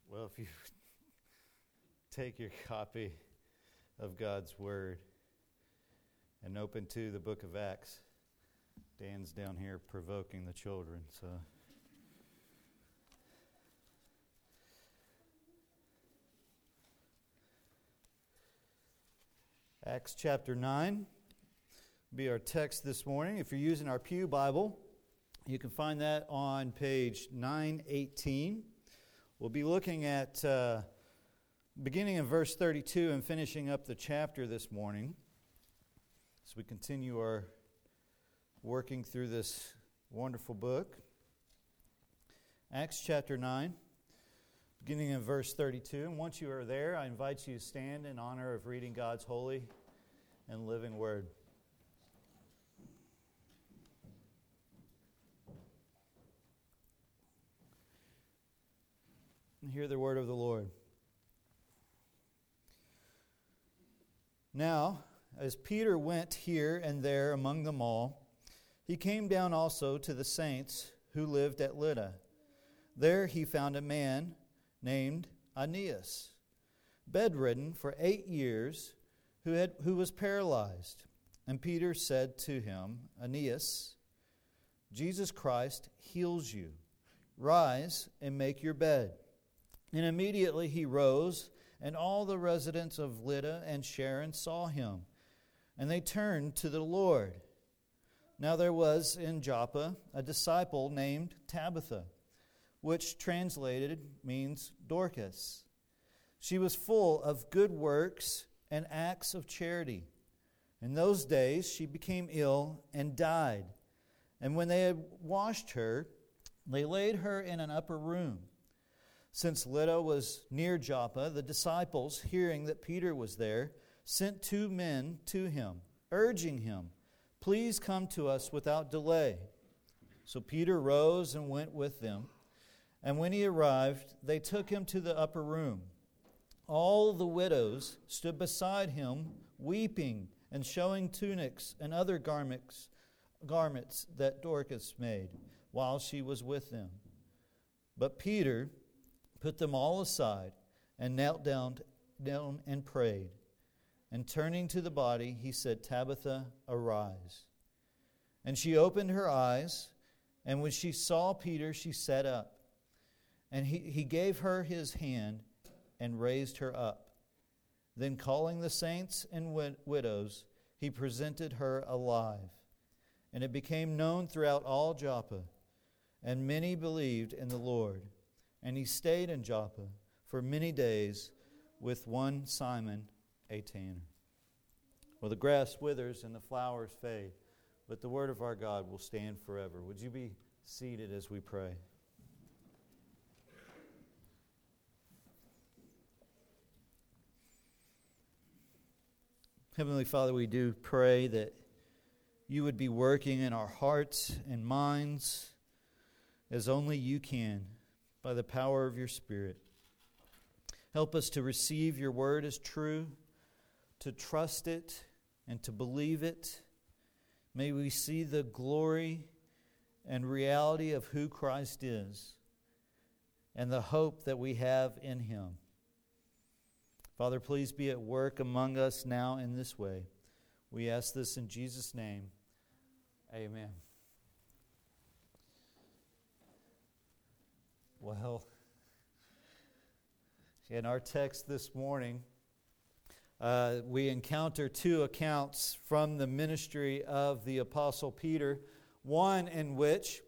Well, if you take your copy of God's Word and open to the book of Acts, Dan's down here provoking the children, so... Acts chapter 9 will be our text this morning. If you're using our Pew Bible, you can find that on page 918. We'll be looking at beginning in verse 32 and finishing up the chapter this morning as we continue our working through this wonderful book. Acts chapter 9, beginning in verse 32. And once you are there, I invite you to stand in honor of reading God's holy and living word. And hear the word of the Lord. Now, as Peter went here and there among them all, he came down also to the saints who lived at Lydda. There he found a man named Aeneas, bedridden for 8 years, who was paralyzed. And Peter said to him, Aeneas, Jesus Christ heals you. Rise and make your bed. And immediately he rose, and all the residents of Lydda and Sharon saw him, and they turned to the Lord. Now there was in Joppa a disciple named Tabitha, which translated means Dorcas. She was full of good works and acts of charity. In those days she became ill and died. And when they had washed her, they laid her in an upper room. Since Lydda was near Joppa, the disciples, hearing that Peter was there, sent 2 men to him, urging him, Please come to us without delay. So Peter rose and went with them. And when he arrived, they took him to the upper room. All the widows stood beside him, weeping and showing tunics and other garments that Dorcas made, while she was with them. But Peter put them all aside and knelt down and prayed. And turning to the body, he said, Tabitha, arise. And she opened her eyes, and when she saw Peter, she sat up. And he gave her his hand and raised her up. Then calling the saints and widows, he presented her alive. And it became known throughout all Joppa, and many believed in the Lord. And he stayed in Joppa for many days with one Simon, a tanner. Well, the grass withers and the flowers fade, but the word of our God will stand forever. Would you be seated as we pray? Heavenly Father, we do pray that you would be working in our hearts and minds as only you can by the power of your Spirit. Help us to receive your word as true, to trust it, and to believe it. May we see the glory and reality of who Christ is and the hope that we have in him. Father, please be at work among us now in this way. We ask this in Jesus' name. Amen. Well, in our text this morning, we encounter 2 accounts from the ministry of the Apostle Peter. One in which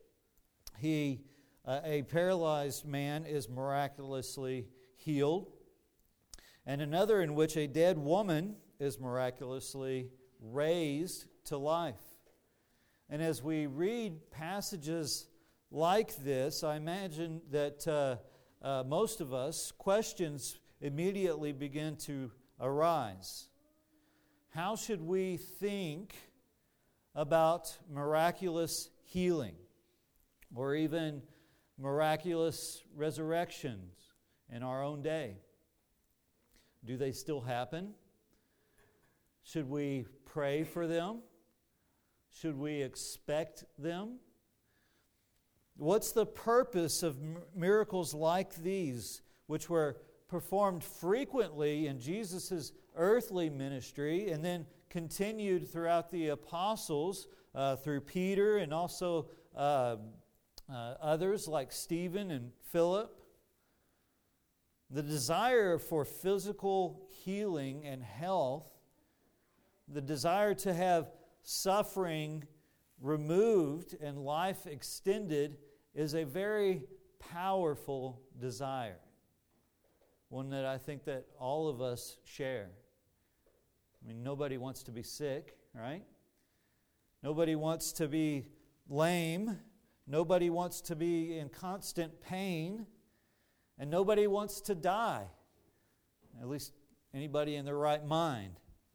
a paralyzed man is miraculously healed, and another in which a dead woman is miraculously raised to life. And as we read passages like this, I imagine that most of us, questions immediately begin to arise. How should we think about miraculous healing or even miraculous resurrections in our own day? Do they still happen? Should we pray for them? Should we expect them? What's the purpose of miracles like these which were performed frequently in Jesus' earthly ministry and then continued throughout the apostles through Peter and also others like Stephen and Philip. The desire for physical healing and health, the desire to have suffering removed and life extended is a very powerful desire. One that I think that all of us share. I mean, nobody wants to be sick, right? Nobody wants to be lame. Nobody wants to be in constant pain. And nobody wants to die. At least anybody in their right mind.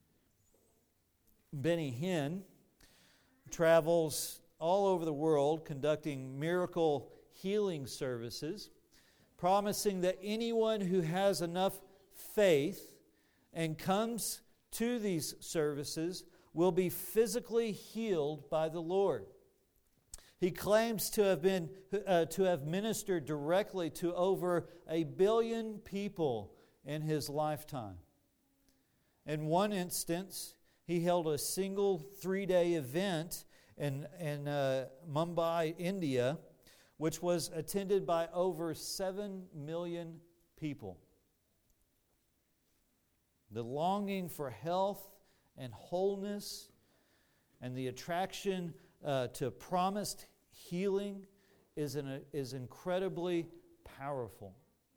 Benny Hinn travels all over the world conducting miracle healing services, promising that anyone who has enough faith and comes to these services will be physically healed by the Lord. He claims to have ministered directly to over 1 billion people in his lifetime. In one instance, he held a single 3-day event in Mumbai, India, which was attended by over 7 million people. The longing for health and wholeness and the attraction to promised healing is incredibly powerful.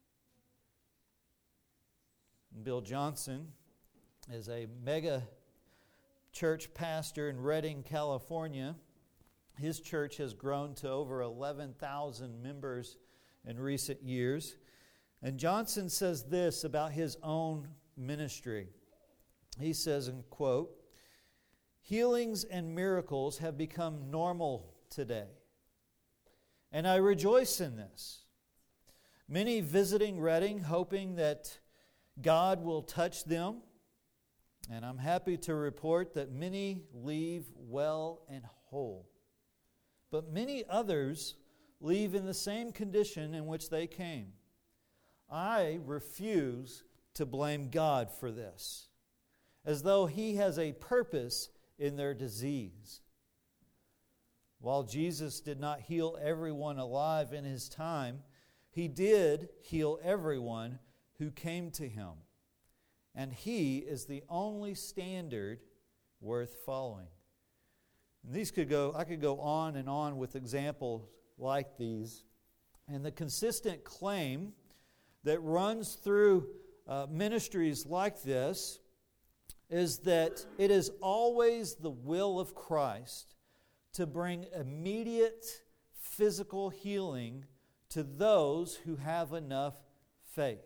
Bill Johnson is a mega church pastor in Redding, California. His church has grown to over 11,000 members in recent years. And Johnson says this about his own ministry. He says, in quote, "Healings and miracles have become normal today, and I rejoice in this. Many visiting Redding hoping that God will touch them, and I'm happy to report that many leave well and whole. But many others leave in the same condition in which they came. I refuse to blame God for this, as though He has a purpose in their disease. While Jesus did not heal everyone alive in His time, He did heal everyone who came to Him. And He is the only standard worth following." And I could go on and on with examples like these. And the consistent claim that runs through ministries like this is that it is always the will of Christ to bring immediate physical healing to those who have enough faith.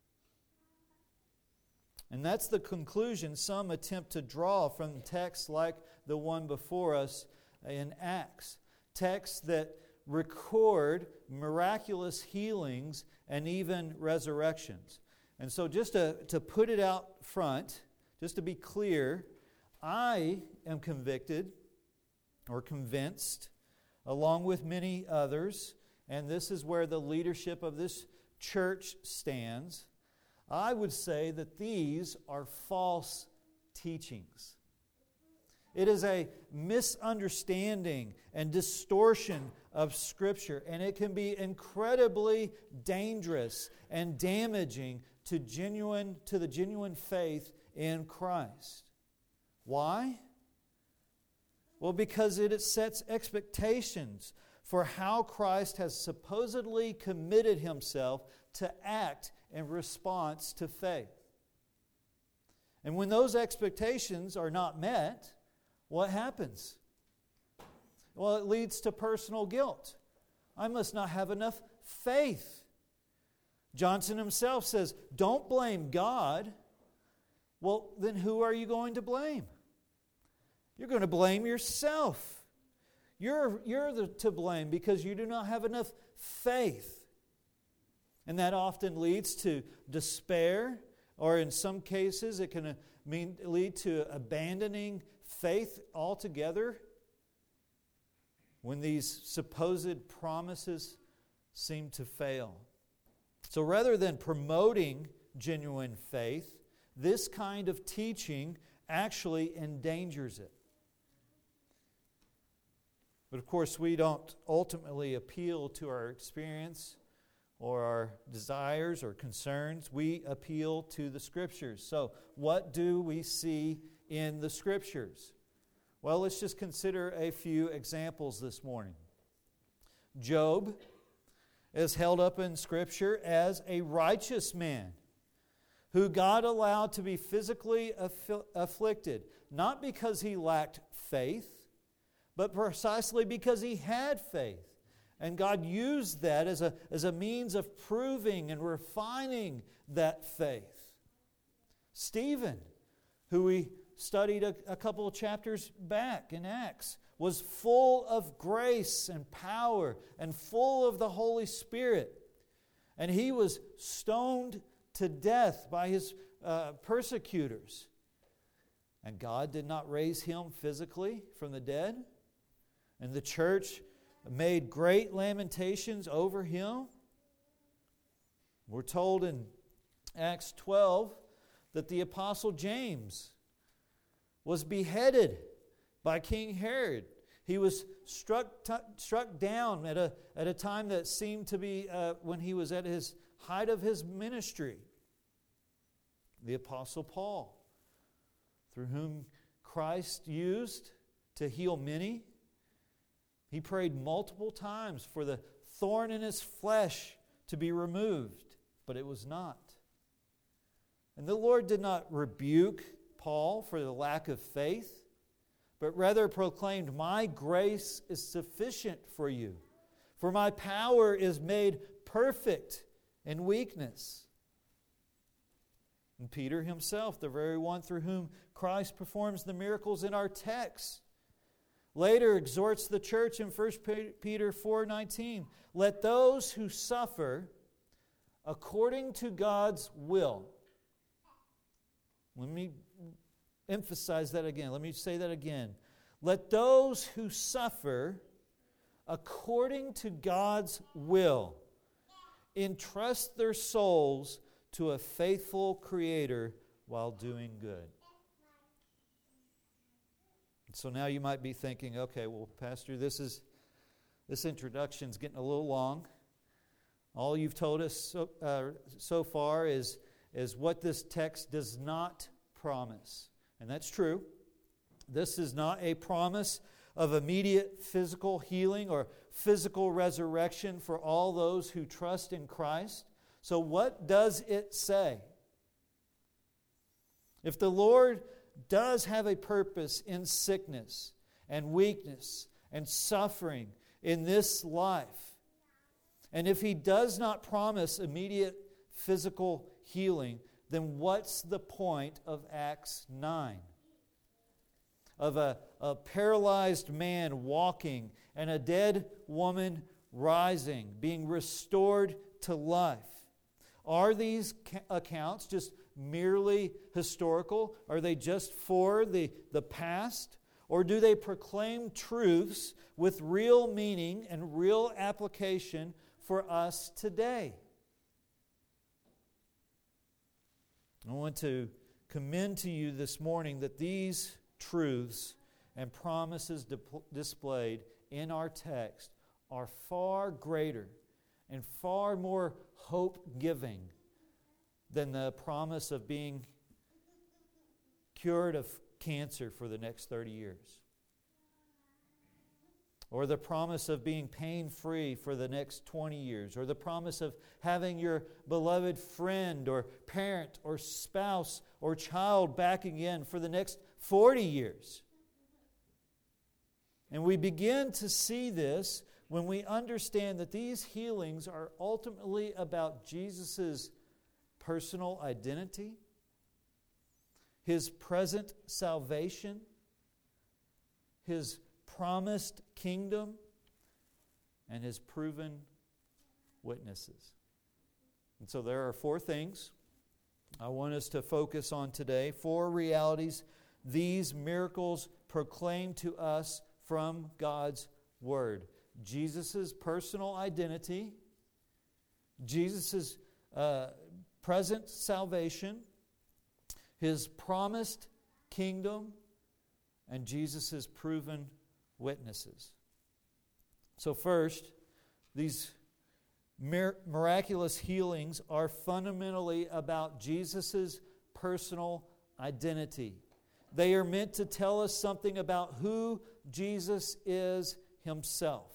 And that's the conclusion some attempt to draw from texts like the one before us in Acts. Texts that record miraculous healings and even resurrections. And so just to put it out front, just to be clear, I am convicted or convinced, along with many others, and this is where the leadership of this church stands. I would say that these are false teachings. It is a misunderstanding and distortion of Scripture, and it can be incredibly dangerous and damaging to the genuine faith in Christ. Why? Well, because it sets expectations for how Christ has supposedly committed Himself to act in response to faith. And when those expectations are not met, what happens? Well, it leads to personal guilt. I must not have enough faith. Johnson himself says, don't blame God. Well, then who are you going to blame? You're going to blame yourself. You're to blame because you do not have enough faith. And that often leads to despair, or in some cases it can lead to abandoning faith altogether when these supposed promises seem to fail. So rather than promoting genuine faith, this kind of teaching actually endangers it. But of course, we don't ultimately appeal to our experience or our desires or concerns. We appeal to the Scriptures. So what do we see in the Scriptures? Well, let's just consider a few examples this morning. Job is held up in Scripture as a righteous man who God allowed to be physically afflicted, not because he lacked faith, but precisely because he had faith. And God used that as a means of proving and refining that faith. Stephen, who we studied a couple of chapters back in Acts, was full of grace and power and full of the Holy Spirit. And he was stoned to death by his persecutors. And God did not raise him physically from the dead. And the church made great lamentations over him. We're told in Acts 12 that the Apostle James was beheaded by King Herod. He was struck down at a time that seemed to be when he was at his height of his ministry. The Apostle Paul, through whom Christ used to heal many, he prayed multiple times for the thorn in his flesh to be removed, but it was not. And the Lord did not rebuke Paul for the lack of faith, but rather proclaimed, "My grace is sufficient for you, for my power is made perfect in weakness." And Peter himself, the very one through whom Christ performs the miracles in our text, later exhorts the church in 1 Peter 4:19, "Let those who suffer according to God's will." Let me emphasize that again. Let me say that again. "Let those who suffer according to God's will entrust their souls to a faithful Creator while doing good." So now you might be thinking, okay, well, Pastor, this introduction's getting a little long. All you've told us so far is what this text does not promise. And that's true. This is not a promise of immediate physical healing or physical resurrection for all those who trust in Christ. So what does it say? If the Lord does have a purpose in sickness and weakness and suffering in this life, and if He does not promise immediate physical healing, then what's the point of Acts 9? Of a paralyzed man walking and a dead woman rising, being restored to life. Are these accounts just merely historical? Are they just for the past? Or do they proclaim truths with real meaning and real application for us today? I want to commend to you this morning that these truths and promises displayed in our text are far greater and far more hope-giving than the promise of being cured of cancer for the next 30 years. Or the promise of being pain-free for the next 20 years. Or the promise of having your beloved friend or parent or spouse or child back again for the next 40 years. And we begin to see this when we understand that these healings are ultimately about Jesus' personal identity, His present salvation, His promised kingdom, and His proven witnesses. And so there are 4 things I want us to focus on today, 4 realities these miracles proclaim to us from God's Word. Jesus' personal identity, Jesus' present salvation, His promised kingdom, and Jesus' proven witnesses. So first, these miraculous healings are fundamentally about Jesus' personal identity. They are meant to tell us something about who Jesus is Himself.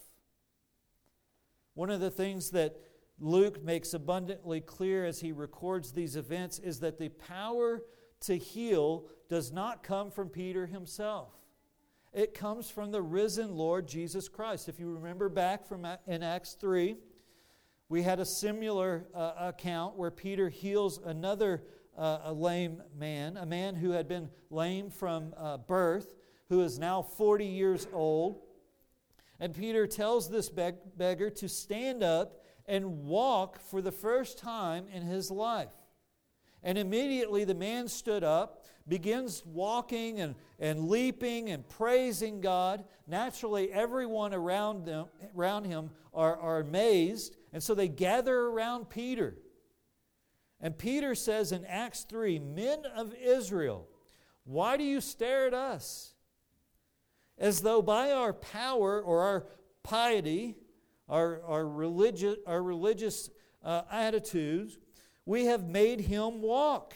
One of the things that Luke makes abundantly clear as he records these events is that the power to heal does not come from Peter himself. It comes from the risen Lord Jesus Christ. If you remember back in Acts 3, we had a similar account where Peter heals another a lame man, a man who had been lame from birth, who is now 40 years old. And Peter tells this beggar to stand up and walk for the first time in his life. And immediately the man stood up, begins walking and leaping and praising God. Naturally, everyone around him are amazed, and so they gather around Peter. And Peter says in Acts 3, "Men of Israel, why do you stare at us? As though by our power or our piety, our religious attitudes, we have made him walk."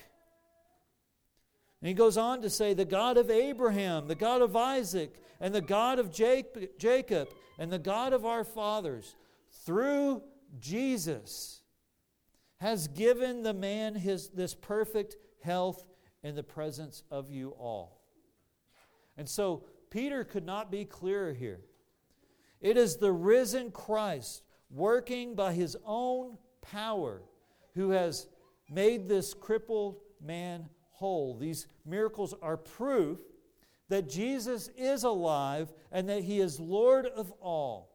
And he goes on to say, "The God of Abraham, the God of Isaac, and the God of Jacob, and the God of our fathers, through Jesus, has given the man this perfect health in the presence of you all." And so Peter could not be clearer here. It is the risen Christ working by His own power who has made this crippled man whole. These miracles are proof that Jesus is alive and that He is Lord of all.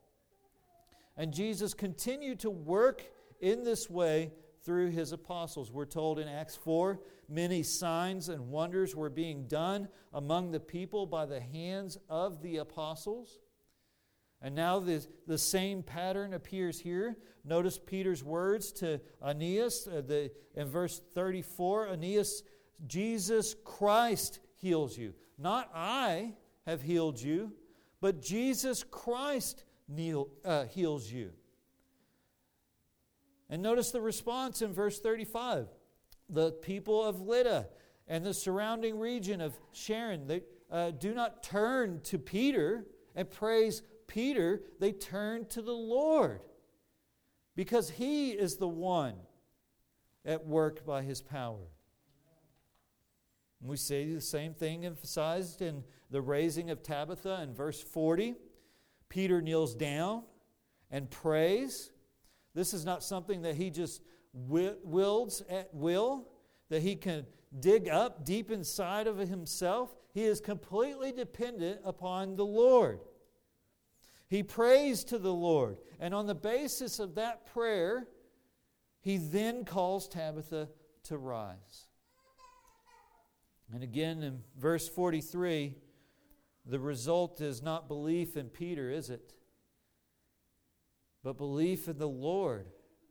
And Jesus continued to work in this way through His apostles. We're told in Acts 4, many signs and wonders were being done among the people by the hands of the apostles. And now the same pattern appears here. Notice Peter's words to Aeneas in verse 34. Aeneas, Jesus Christ heals you. Not I have healed you, but Jesus Christ heals you. And notice the response in verse 35. The people of Lydda and the surrounding region of Sharon, they do not turn to Peter and praise Peter. They turn to the Lord because He is the one at work by His power. And we see the same thing emphasized in the raising of Tabitha in verse 40. Peter kneels down and prays. This is not something that he just wields at will, that he can dig up deep inside of himself. He is completely dependent upon the Lord. He prays to the Lord, and on the basis of that prayer, he then calls Tabitha to rise. And again in verse 43, the result is not belief in Peter, is it? But belief in the Lord.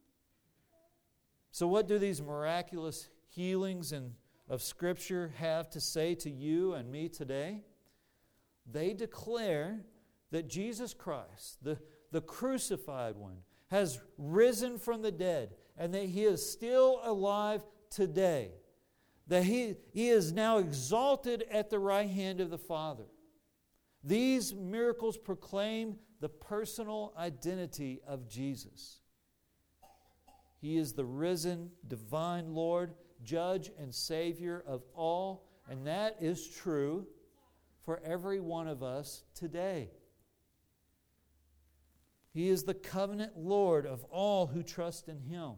So what do these miraculous healings of Scripture have to say to you and me today? They declare that Jesus Christ, the crucified one, has risen from the dead and that He is still alive today. That He is now exalted at the right hand of the Father. These miracles proclaim the personal identity of Jesus. He is the risen, divine Lord, Judge and Savior of all, and that is true for every one of us today. He is the covenant Lord of all who trust in Him.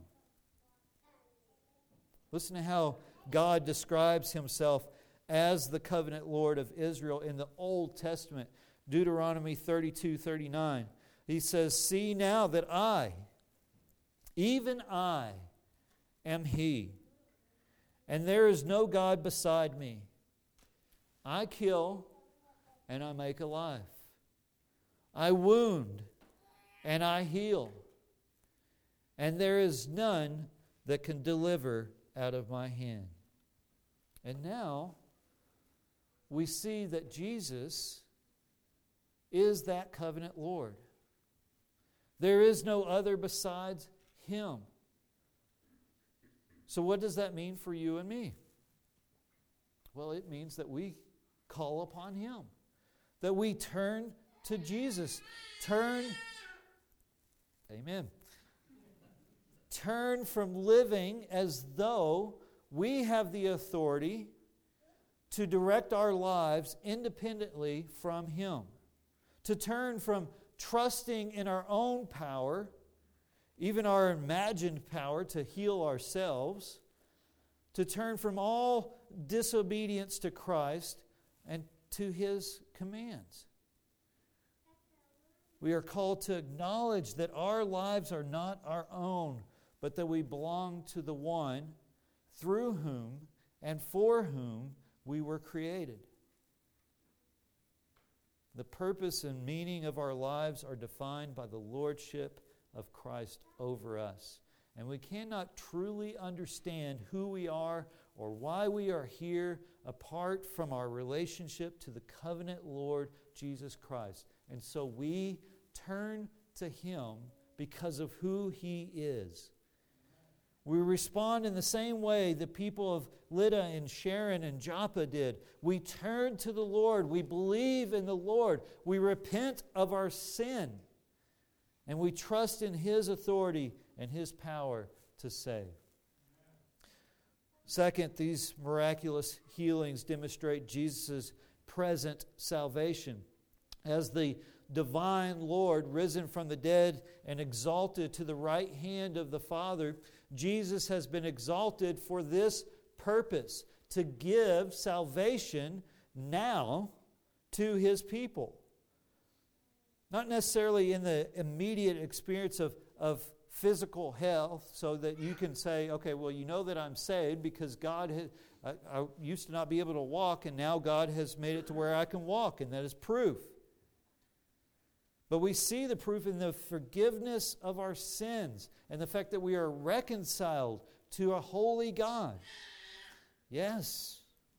Listen to how God describes Himself as the covenant Lord of Israel in the Old Testament. Deuteronomy 32:39. He says, "See now that I, even I, am He, and there is no God beside me. I kill and I make alive. I wound and I heal. And there is none that can deliver out of my hand. And now we see that Jesus is that covenant Lord. There is no other besides Him. So what does that mean for you and me? Well, it means that we call upon Him, that we turn to Jesus. Amen. Turn from living as though we have the authority to direct our lives independently from Him. To turn from trusting in our own power, even our imagined power to heal ourselves, to turn from all disobedience to Christ and to His commands. We are called to acknowledge that our lives are not our own, but that we belong to the one through whom and for whom we were created. The purpose and meaning of our lives are defined by the lordship of Christ over us. And we cannot truly understand who we are or why we are here apart from our relationship to the covenant Lord Jesus Christ. And so we turn to Him because of who He is. We respond in the same way the people of Lydda and Sharon and Joppa did. We turn to the Lord. We believe in the Lord. We repent of our sin. And we trust in His authority and His power to save. Second, these miraculous healings demonstrate Jesus' present salvation. As the divine Lord, risen from the dead and exalted to the right hand of the Father, Jesus has been exalted for this purpose, to give salvation now to His people. Not necessarily in the immediate experience of physical health, so that you can say, okay, well, you know that I'm saved because God I used to not be able to walk, and now God has made it to where I can walk, and that is proof. But we see the proof in the forgiveness of our sins and the fact that we are reconciled to a holy God. Yes.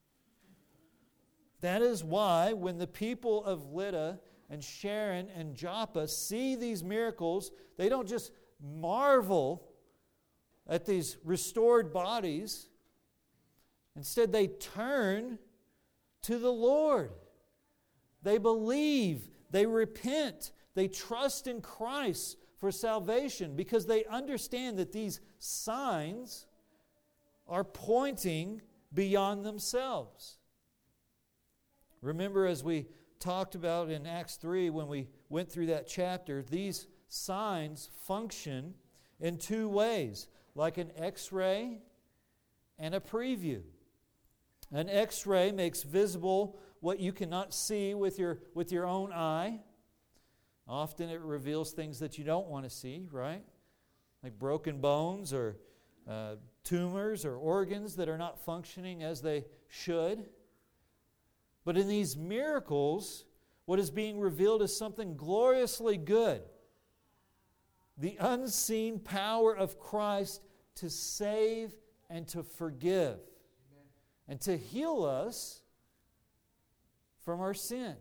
That is why when the people of Lydda and Sharon and Joppa see these miracles, they don't just marvel at these restored bodies. Instead, they turn to the Lord. They believe, they repent, they trust in Christ for salvation because they understand that these signs are pointing beyond themselves. Remember, as we talked about in Acts 3 when we went through that chapter, these signs function in two ways, like an X-ray and a preview. An X-ray makes visible what you cannot see with your own eye. Often it reveals things that you don't want to see, right? Like broken bones or tumors or organs that are not functioning as they should. But in these miracles, what is being revealed is something gloriously good. The unseen power of Christ to save and to forgive. Amen. And to heal us from our sin.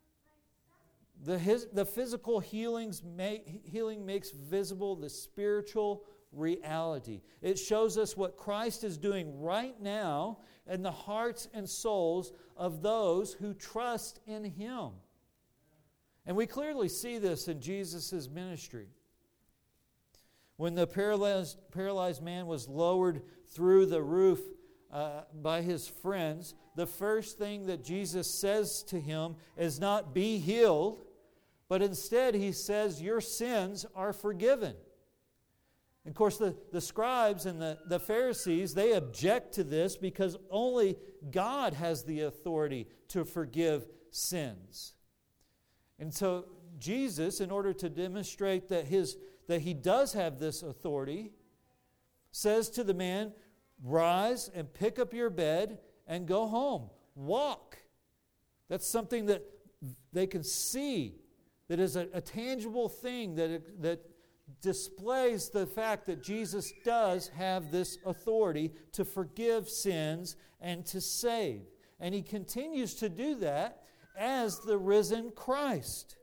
The physical healing makes visible the spiritual reality. It shows us what Christ is doing right now in the hearts and souls of those who trust in Him. And we clearly see this in Jesus' ministry. When the paralyzed man was lowered through the roof by his friends, the first thing that Jesus says to him is not be healed, but instead He says your sins are forgiven. And of course, the scribes and the Pharisees, they object to this because only God has the authority to forgive sins. And so Jesus, in order to demonstrate that He does have this authority, says to the man, rise and pick up your bed and go home. Walk. That's something that they can see, that is a tangible thing that displays the fact that Jesus does have this authority to forgive sins and to save. And He continues to do that as the risen Christ.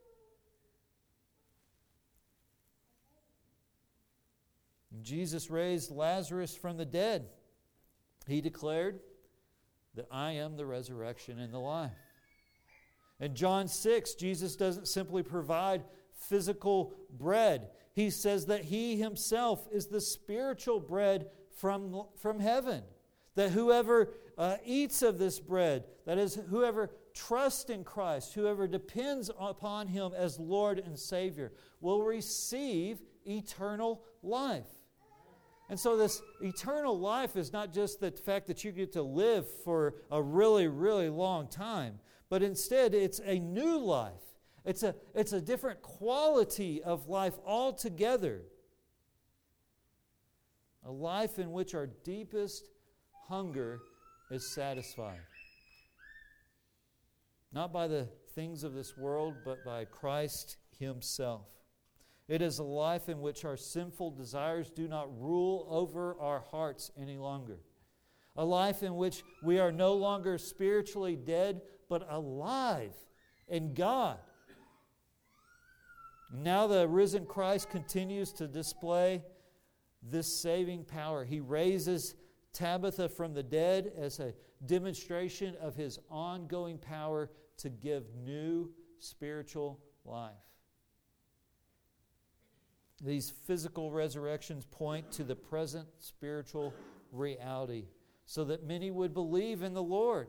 Jesus raised Lazarus from the dead. He declared that I am the resurrection and the life. In John 6, Jesus doesn't simply provide physical bread. He says that He Himself is the spiritual bread from heaven. That whoever eats of this bread, that is, whoever trusts in Christ, whoever depends upon Him as Lord and Savior, will receive eternal life. And so this eternal life is not just the fact that you get to live for a really, really long time, but instead it's a new life. It's a different quality of life altogether. A life in which our deepest hunger is satisfied. Not by the things of this world, but by Christ Himself. It is a life in which our sinful desires do not rule over our hearts any longer. A life in which we are no longer spiritually dead, but alive in God. Now the risen Christ continues to display this saving power. He raises Tabitha from the dead as a demonstration of His ongoing power to give new spiritual life. These physical resurrections point to the present spiritual reality so that many would believe in the Lord.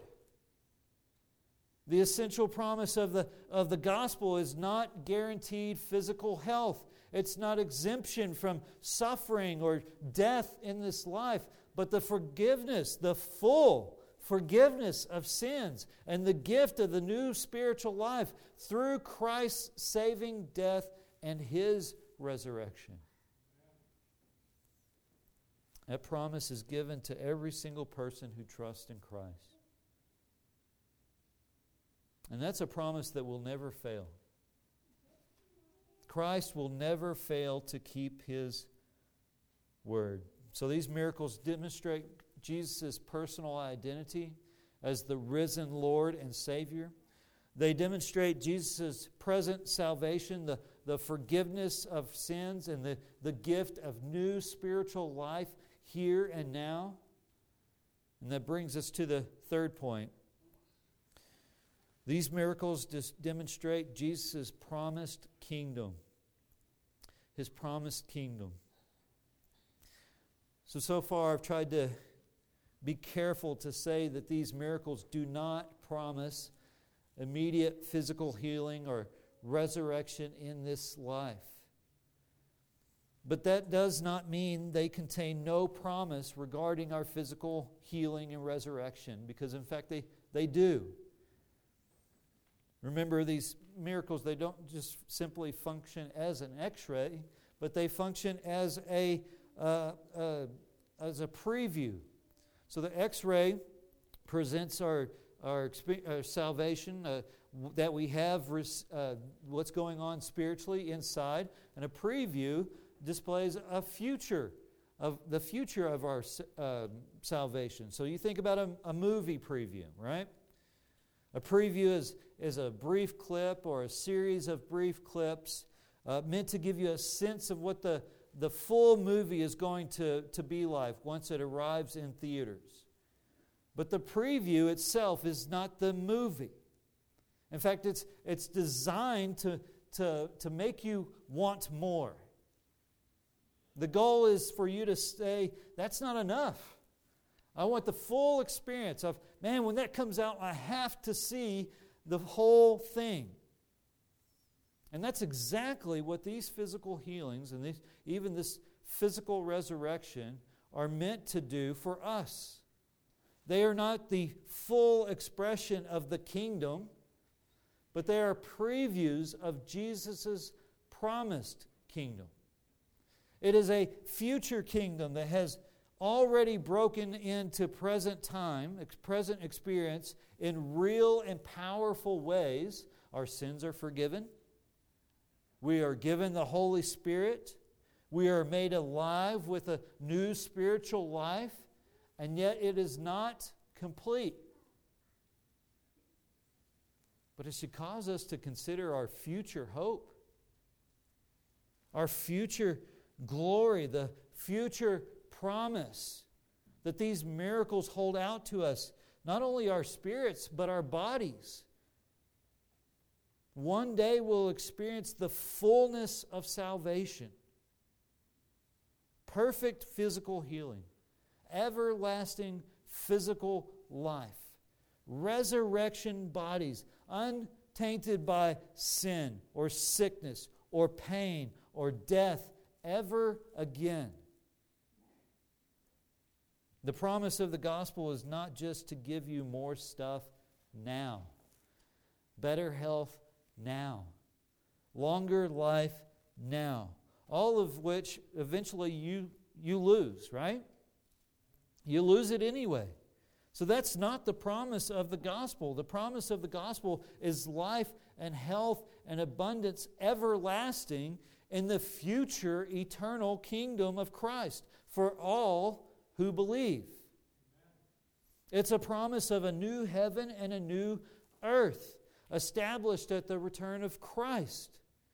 The essential promise of the gospel is not guaranteed physical health. It's not exemption from suffering or death in this life, but the forgiveness, the full forgiveness of sins and the gift of the new spiritual life through Christ's saving death and His resurrection. That promise is given to every single person who trusts in Christ. And that's a promise that will never fail. Christ will never fail to keep His word. So these miracles demonstrate Jesus' personal identity as the risen Lord and Savior. They demonstrate Jesus' present salvation, the forgiveness of sins, and the gift of new spiritual life here and now. And that brings us to the third point. These miracles demonstrate Jesus' promised kingdom. His promised kingdom. So far I've tried to be careful to say that these miracles do not promise immediate physical healing or resurrection in this life. But that does not mean they contain no promise regarding our physical healing and resurrection, because in fact they do. Remember, these miracles, they don't just simply function as an x-ray, but they function as a preview. So the x-ray presents our salvation, that we have what's going on spiritually inside, and a preview displays the future of our salvation. So you think about a movie preview, right? A preview is a brief clip or a series of brief clips meant to give you a sense of what the full movie is going to be like once it arrives in theaters. But the preview itself is not the movie. In fact, it's designed to make you want more. The goal is for you to say, that's not enough. I want the full experience of, man, when that comes out, I have to see the whole thing. And that's exactly what these physical healings and even this physical resurrection are meant to do for us. They are not the full expression of the kingdom, but they are previews of Jesus' promised kingdom. It is a future kingdom that has already broken into present time, present experience in real and powerful ways. Our sins are forgiven. We are given the Holy Spirit. We are made alive with a new spiritual life, and yet it is not complete. But it should cause us to consider our future hope, our future glory, the future promise that these miracles hold out to us, not only our spirits, but our bodies. One day we'll experience the fullness of salvation. Perfect physical healing, everlasting physical life, resurrection bodies, untainted by sin or sickness or pain or death ever again. The promise of the gospel is not just to give you more stuff now, better health now, longer life now, all of which eventually you lose, right? You lose it anyway. So that's not the promise of the gospel. The promise of the gospel is life and health and abundance everlasting in the future eternal kingdom of Christ for all who believe. It's a promise of a new heaven and a new earth established at the return of Christ.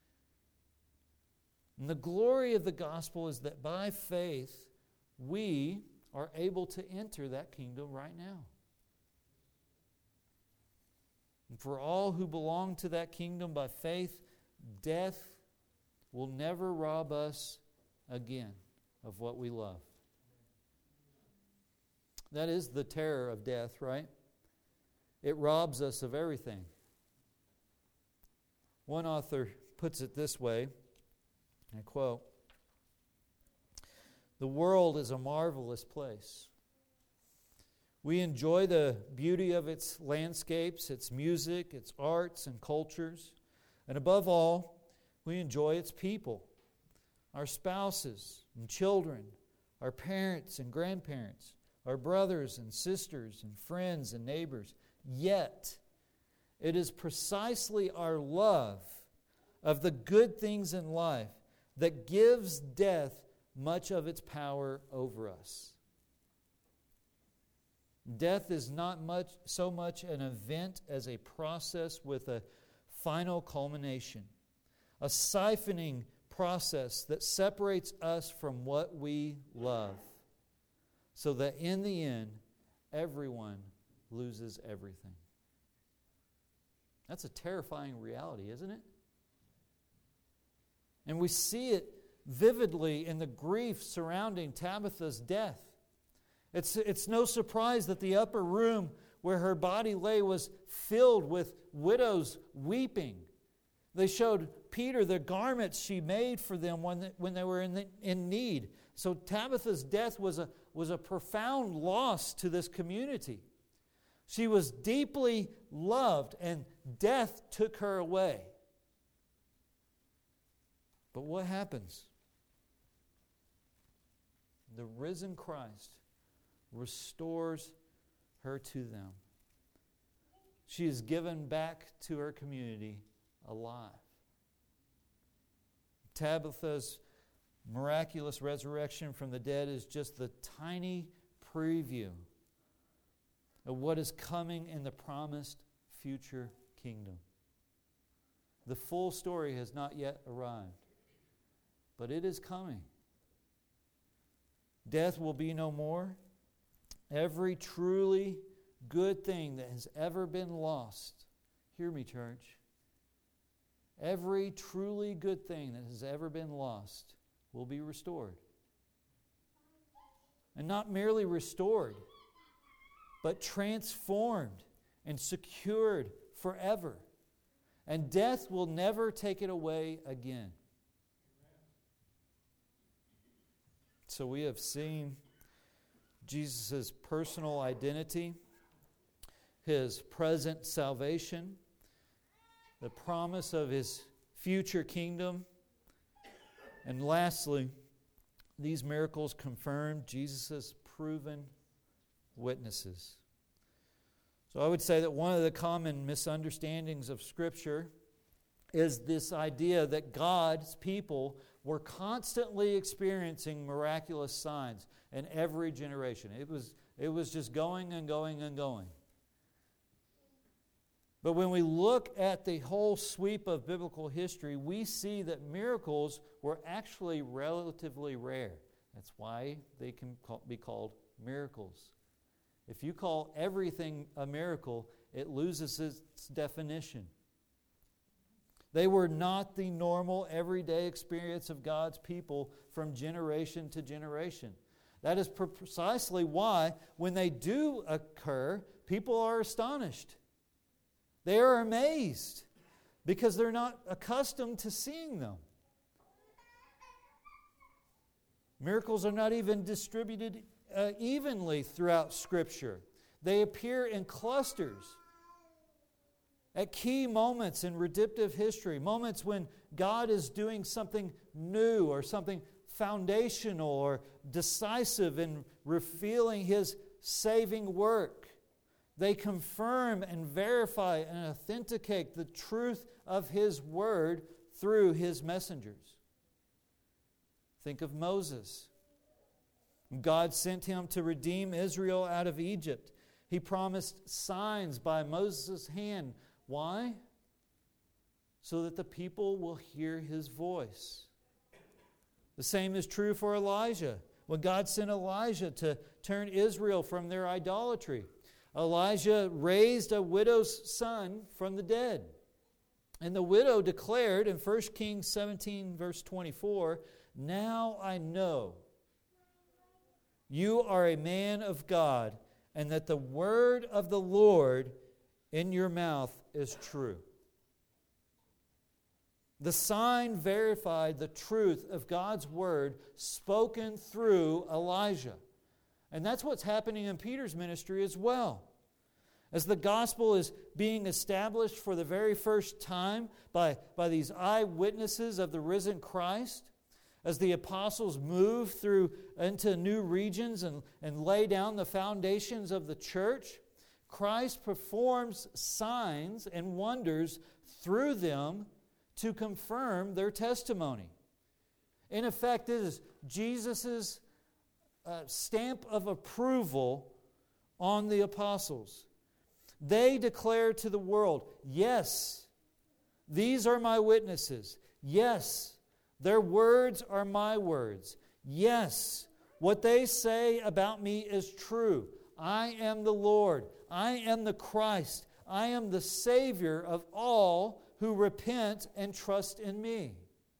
And the glory of the gospel is that by faith we are able to enter that kingdom right now. And for all who belong to that kingdom by faith, death will never rob us again of what we love. That is the terror of death, right? It robs us of everything. One author puts it this way, I quote, "The world is a marvelous place. We enjoy the beauty of its landscapes, its music, its arts and cultures, and above all, we enjoy its people, our spouses and children, our parents and grandparents, our brothers and sisters and friends and neighbors. Yet, it is precisely our love of the good things in life that gives death much of its power over us. Death is not so much an event as a process with a final culmination, a siphoning process that separates us from what we love, so that in the end, everyone loses everything." That's a terrifying reality, isn't it? And we see it vividly in the grief surrounding Tabitha's death. It's no surprise that the upper room where her body lay was filled with widows weeping. They showed Peter the garments she made for them when they were in need. So Tabitha's death was a profound loss to this community. She was deeply loved, and death took her away. But what happens? The risen Christ restores her to them. She is given back to her community alive. Tabitha's miraculous resurrection from the dead is just the tiny preview of what is coming in the promised future kingdom. The full story has not yet arrived, but it is coming. Death will be no more. Every truly good thing that has ever been lost, hear me, church, every truly good thing that has ever been lost will be restored. And not merely restored, but transformed and secured forever. And death will never take it away again. So we have seen Jesus' personal identity, His present salvation, the promise of His future kingdom, and lastly, these miracles confirm Jesus' proven witnesses. So I would say that one of the common misunderstandings of Scripture is this idea that God's people were constantly experiencing miraculous signs in every generation. It was just going and going and going. But when we look at the whole sweep of biblical history, we see that miracles were actually relatively rare. That's why they can be called miracles. If you call everything a miracle, it loses its definition. They were not the normal, everyday experience of God's people from generation to generation. That is precisely why, when they do occur, people are astonished. They are amazed because they're not accustomed to seeing them. Miracles are not even distributed evenly throughout Scripture. They appear in clusters at key moments in redemptive history, moments when God is doing something new or something foundational or decisive in revealing His saving work. They confirm and verify and authenticate the truth of His Word through His messengers. Think of Moses. God sent him to redeem Israel out of Egypt. He promised signs by Moses' hand. Why? So that the people will hear His voice. The same is true for Elijah. When God sent Elijah to turn Israel from their idolatry, Elijah raised a widow's son from the dead. And the widow declared in 1 Kings 17, verse 24, "Now I know you are a man of God, and that the word of the Lord in your mouth is true." The sign verified the truth of God's word spoken through Elijah. And that's what's happening in Peter's ministry as well. As the gospel is being established for the very first time by these eyewitnesses of the risen Christ, as the apostles move through into new regions and lay down the foundations of the church, Christ performs signs and wonders through them to confirm their testimony. In effect, it is Jesus' stamp of approval on the apostles. They declare to the world, yes, these are my witnesses. Yes, their words are my words. Yes, what they say about me is true. I am the Lord. I am the Christ. I am the Savior of all who repent and trust in me.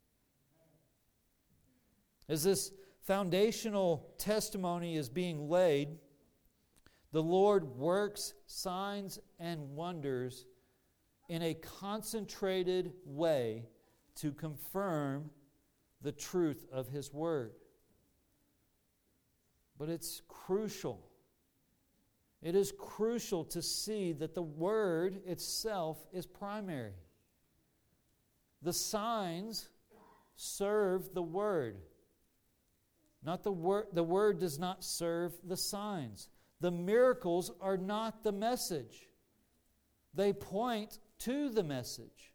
As this foundational testimony is being laid, the Lord works signs and wonders in a concentrated way to confirm the truth of His Word. But it's crucial. It is crucial to see that the Word itself is primary. The signs serve the Word. Not the Word. The Word does not serve the signs. The miracles are not the message. They point to the message.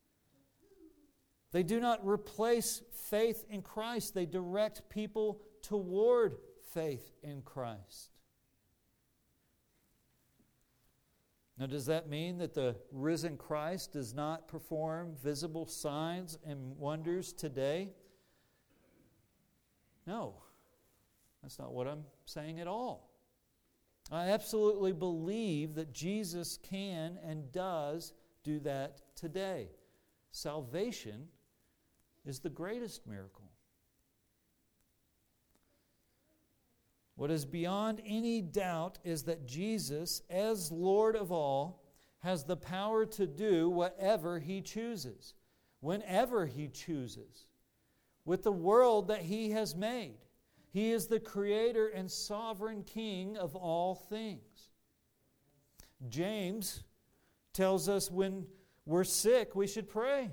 They do not replace faith in Christ. They direct people toward faith in Christ. Now, does that mean that the risen Christ does not perform visible signs and wonders today? No, that's not what I'm saying at all. I absolutely believe that Jesus can and does do that today. Salvation is the greatest miracle. What is beyond any doubt is that Jesus, as Lord of all, has the power to do whatever He chooses, whenever He chooses, with the world that He has made. He is the Creator and Sovereign King of all things. James tells us when we're sick, we should pray.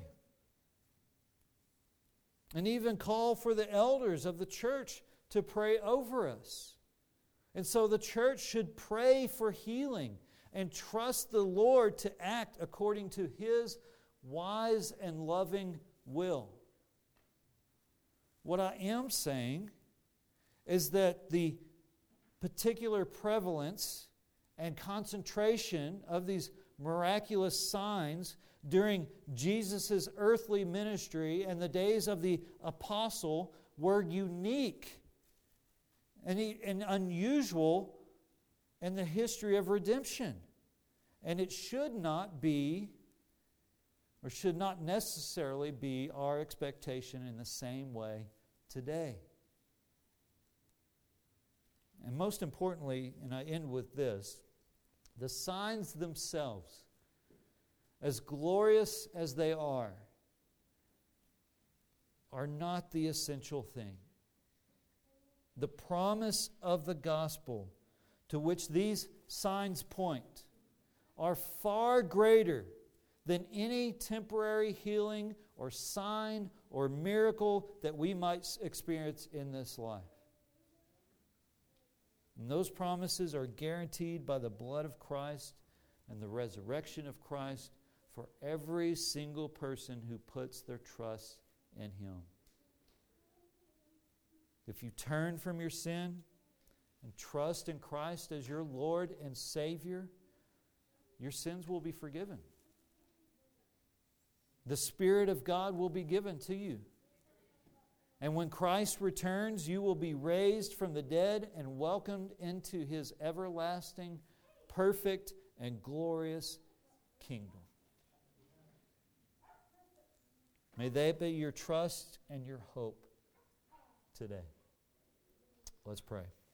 And even call for the elders of the church to pray over us. And so the church should pray for healing and trust the Lord to act according to His wise and loving will. What I am saying is that the particular prevalence and concentration of these miraculous signs during Jesus' earthly ministry and the days of the apostle were unique and unusual in the history of redemption. And it should not be, or should not necessarily be, our expectation in the same way today. And most importantly, and I end with this, the signs themselves, as glorious as they are not the essential thing. The promise of the gospel to which these signs point are far greater than any temporary healing or sign or miracle that we might experience in this life. And those promises are guaranteed by the blood of Christ and the resurrection of Christ for every single person who puts their trust in Him. If you turn from your sin and trust in Christ as your Lord and Savior, your sins will be forgiven. The Spirit of God will be given to you. And when Christ returns, you will be raised from the dead and welcomed into His everlasting, perfect, and glorious kingdom. May that be your trust and your hope today. Let's pray.